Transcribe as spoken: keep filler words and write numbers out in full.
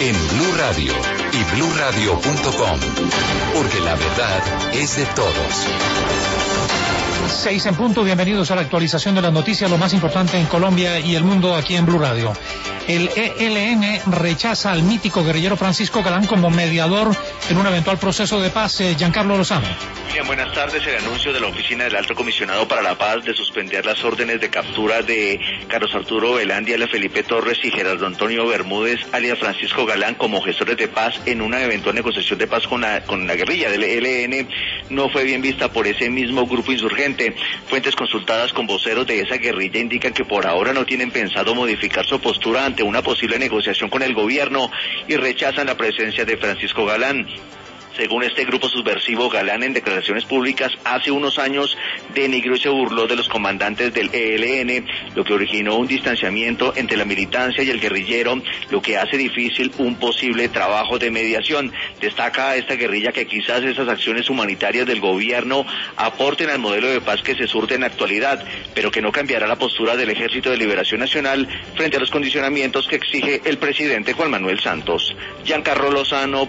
en Blue Radio y blue radio punto com, porque la verdad es de todos. Seis en punto, bienvenidos a la actualización de las noticias, lo más importante en Colombia y el mundo aquí en Blue Radio. El E L N rechaza al mítico guerrillero Francisco Galán como mediador en un eventual proceso de paz. eh, Giancarlo Lozano. Bien, buenas tardes. El anuncio de la Oficina del Alto Comisionado para la Paz de suspender las órdenes de captura de Carlos Arturo Velandia, alias Felipe Torres, y Gerardo Antonio Bermúdez, alias Francisco Galán, como gestores de paz en una eventual negociación de paz con la, con la guerrilla del E L N, no fue bien vista por ese mismo grupo insurgente. Fuentes consultadas con voceros de esa guerrilla indican que por ahora no tienen pensado modificar su postura ante una posible negociación con el gobierno y rechazan la presencia de Francisco Galán. Según este grupo subversivo, Galán en declaraciones públicas hace unos años denigró y se burló de los comandantes del E L N, lo que originó un distanciamiento entre la militancia y el guerrillero, lo que hace difícil un posible trabajo de mediación. Destaca esta guerrilla que quizás esas acciones humanitarias del gobierno aporten al modelo de paz que se surte en la actualidad, pero que no cambiará la postura del Ejército de Liberación Nacional frente a los condicionamientos que exige el presidente Juan Manuel Santos. Giancarlo Lozano,